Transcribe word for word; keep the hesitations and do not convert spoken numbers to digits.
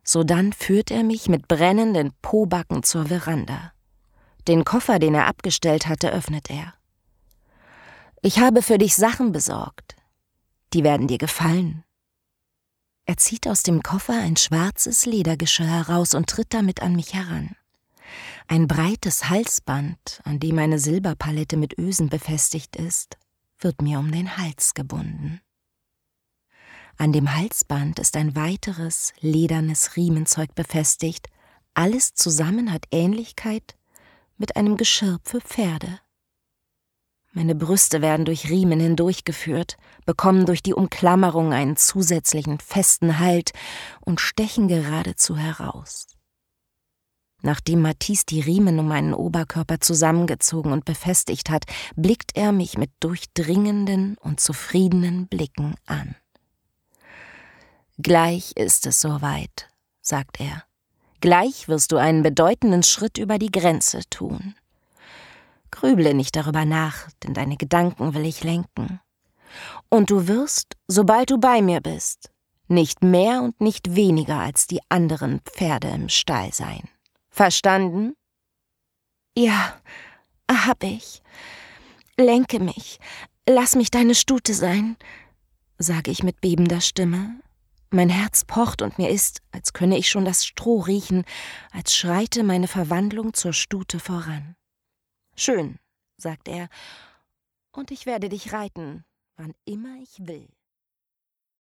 Sodann führt er mich mit brennenden Pobacken zur Veranda. Den Koffer, den er abgestellt hatte, öffnet er. »Ich habe für dich Sachen besorgt. Die werden dir gefallen.« Er zieht aus dem Koffer ein schwarzes Ledergeschirr heraus und tritt damit an mich heran. Ein breites Halsband, an dem eine Silberpalette mit Ösen befestigt ist, wird mir um den Hals gebunden. An dem Halsband ist ein weiteres, ledernes Riemenzeug befestigt. Alles zusammen hat Ähnlichkeit mit einem Geschirr für Pferde. Meine Brüste werden durch Riemen hindurchgeführt, bekommen durch die Umklammerung einen zusätzlichen festen Halt und stechen geradezu heraus. Nachdem Matisse die Riemen um meinen Oberkörper zusammengezogen und befestigt hat, blickt er mich mit durchdringenden und zufriedenen Blicken an. »Gleich ist es soweit«, sagt er. »Gleich wirst du einen bedeutenden Schritt über die Grenze tun. Grüble nicht darüber nach, denn deine Gedanken will ich lenken. Und du wirst, sobald du bei mir bist, nicht mehr und nicht weniger als die anderen Pferde im Stall sein. Verstanden?« »Ja, hab ich. Lenke mich, lass mich deine Stute sein«, sage ich mit bebender Stimme. Mein Herz pocht und mir ist, als könne ich schon das Stroh riechen, als schreite meine Verwandlung zur Stute voran. »Schön«, sagt er, »und ich werde dich reiten, wann immer ich will.«